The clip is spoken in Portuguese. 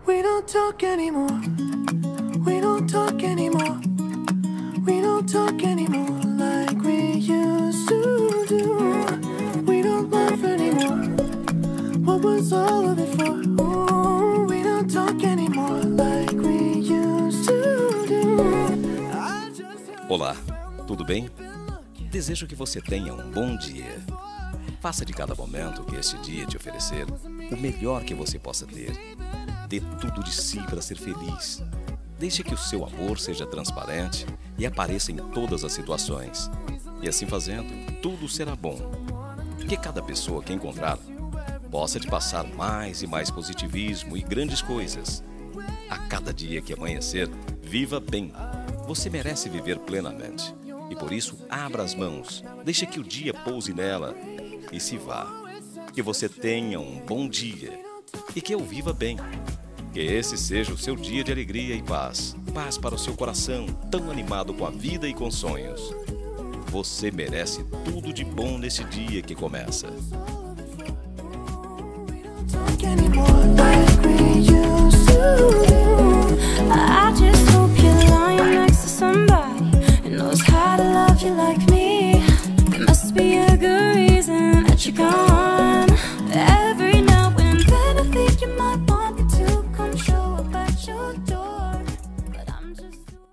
We don't talk anymore. We don't talk anymore. We don't talk anymore like we used to do. We don't laugh anymore. What was all of it for? Ooh, we don't talk anymore like we used to do. Olá, tudo bem? Desejo que você tenha um bom dia. Faça de cada momento que este dia te oferecer o melhor que você possa ter. Dê tudo de si para ser feliz. Deixe que o seu amor seja transparente e apareça em todas as situações. E assim fazendo, tudo será bom. Que cada pessoa que encontrar possa te passar mais e mais positivismo e grandes coisas. A cada dia que amanhecer, viva bem. Você merece viver plenamente. E por isso, abra as mãos, deixe que o dia pouse nela e se vá. Que você tenha um bom dia e que eu viva bem. Que esse seja o seu dia de alegria e paz. Paz para o seu coração, tão animado com a vida e com sonhos. Você merece tudo de bom nesse dia que começa. Talk anymore like we used to.